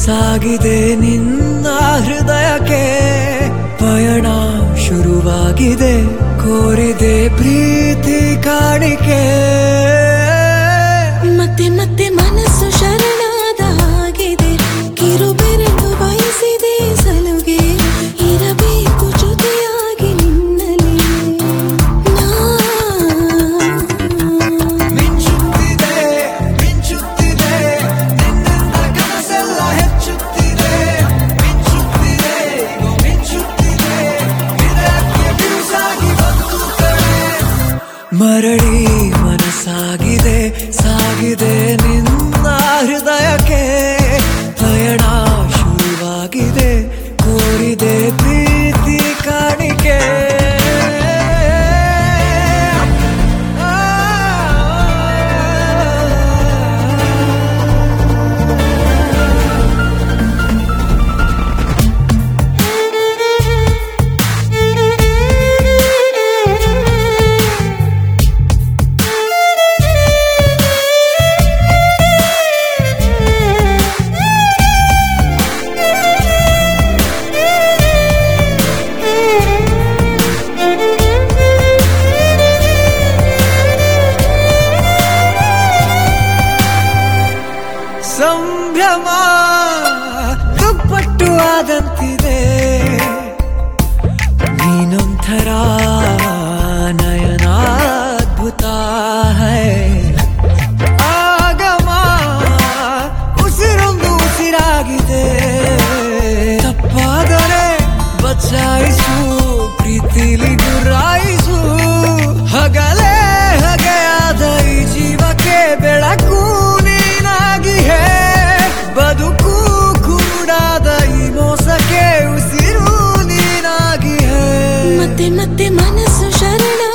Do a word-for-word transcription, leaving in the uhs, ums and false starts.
ಸಾಗಿದೆ ನಿನ್ನ ಹೃದಯಕ್ಕೆ ಪಯಣ ಶುರುವಾಗಿದೆ ಕೋರಿದೆ ಪ್ರೀತಿ ಕಾಣಿಕೆ ಮತ್ತೆ ಮತ್ತೆ ಮನಸ್ಸು ಶರಣಾದ ಹಾಗಿದೆ ಕಿರುಬೆರಳು ಬಯಸಿದೆ ಸಲುಗೆ ಇರಬೇಕು ಜೊತೆಯಾಗಿ ನಿನ್ನಲ್ಲಿ ಮಿಂಚುತ್ತಿದೆ ಮಿಂಚುತ್ತಿದೆ ನಿನ್ನಿಂದ ಕನಸೆಲ್ಲ ಹೆಚ್ಚುತ್ತಿದೆ ಮಿಂಚುತ್ತಿದೆ ಮಿಂಚುತ್ತಿದೆ ಇದಕ್ಕೆ ಬಿರುಸಾಗಿ ಬಂದು ಮರಳಿ ಮನಸ್ಸಾಗಿದೆ ಸಾಗಿದೆ ನಿನ್ನ ಹೃದಯಕ್ಕೆ ಪಯಣ ಶುರುವಾಗಿದೆ ಕೋರಿದೆ ಪ್ರೀತಿ ಕಾಣಿಕೆ ಸಂಭ್ರಮ ದುಪ್ಪಟ್ಟು ಆದಂತಿದೆ ನೀನೊಂಥರ ನಯನಾದ್ಭುತ ಹೈ ಆಗಮ ಉಸಿರೊಂದು ಉಸಿರಾಗಿದೆ ತಪ್ಪಾದರೆ ಬಚಾಯಿಸು ಪ್ರೀತಿಲಿ ಗುರಾಯಿಸು ಹಗಲೇ ಹಗೆಯಾದ ಈ ಜೀವಕ್ಕೆ ಬೆಳಕು ಬದುಕು ಕುರುಡಾದ ಈ ಮೋಸಕ್ಕೆ ಉಸಿರು ನೀನಾಗಿ ಮತ್ತೆ ಮತ್ತೆ ಮನಸ್ಸು ಶರಣ